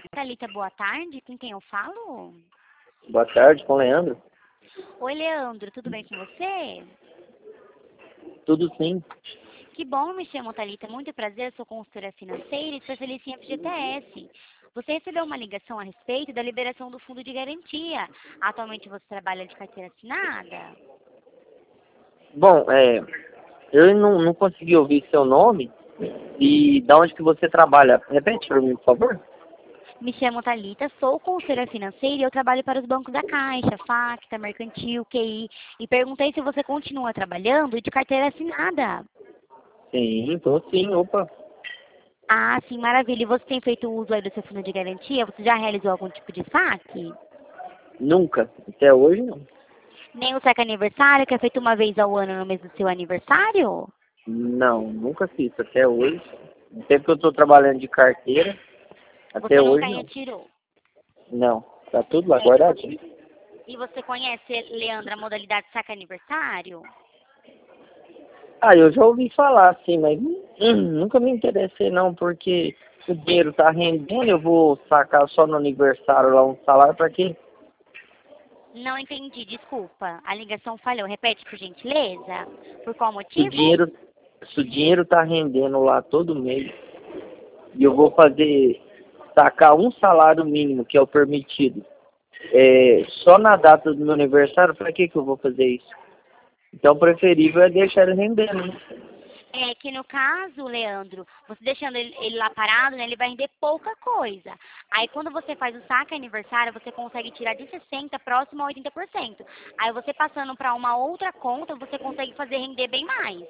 Thalita, boa tarde. Com quem eu falo? Boa tarde, com o Leandro. Oi, Leandro. Tudo bem com você? Tudo sim. Que bom, me chamo Thalita. Muito prazer. Sou consultora financeira e especialista em FGTS. Você recebeu uma ligação a respeito da liberação do fundo de garantia. Atualmente você trabalha de carteira assinada? Bom, eu não consegui ouvir seu nome e da onde que você trabalha. Repete para mim, por favor. Me chamo Thalita, sou consultora financeira e eu trabalho para os bancos da Caixa, Facta, Mercantil, QI. E perguntei se você continua trabalhando de carteira assinada. Sim, tô sim, opa. Ah, sim, maravilha. E você tem feito uso aí do seu fundo de garantia? Você já realizou algum tipo de saque? Nunca, até hoje não. Nem o saque aniversário, que é feito uma vez ao ano no mês do seu aniversário? Não, nunca fiz até hoje. No tempo que eu tô trabalhando de carteira, até Você nunca hoje não. retirou. Não, tá tudo lá É, guardadinho. e você conhece, Leandra, a modalidade saque aniversário? Ah, eu já ouvi falar, sim, mas nunca me interessei não, porque o dinheiro tá rendendo, eu vou sacar só no aniversário lá um salário para quê? Não entendi, desculpa. A ligação falhou. Repete, por gentileza. Por qual Se o motivo? dinheiro, se o dinheiro tá rendendo lá todo mês e eu vou fazer sacar um salário mínimo, que é o permitido, só na data do meu aniversário, para que eu vou fazer isso? Então, o preferível é deixar ele rendendo, né? É que no caso, Leandro, você deixando ele lá parado, né, ele vai render pouca coisa. Aí quando você faz o saque aniversário, você consegue tirar de 60% próximo a 80%. Aí você passando para uma outra conta, você consegue fazer render bem mais.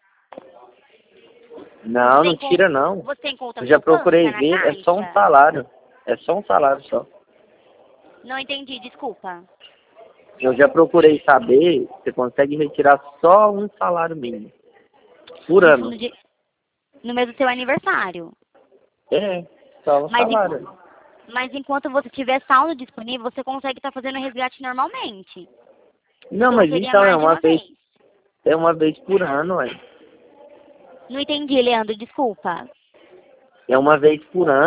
Você Não, tem, não tira não. você tem conta Eu já poupança procurei na ver, é só um Caixa? salário. É só um salário só. Não entendi, desculpa. Eu já procurei saber, você consegue retirar só um salário mínimo por Do ano. fundo de... No mês do seu aniversário. É, só um Mas, salário. mas enquanto você tiver saldo disponível, você consegue estar fazendo resgate normalmente. Não, Então mas seria então mais de uma vez. é uma vez por ano, ué. Não entendi, Leandro, desculpa. É uma vez por ano.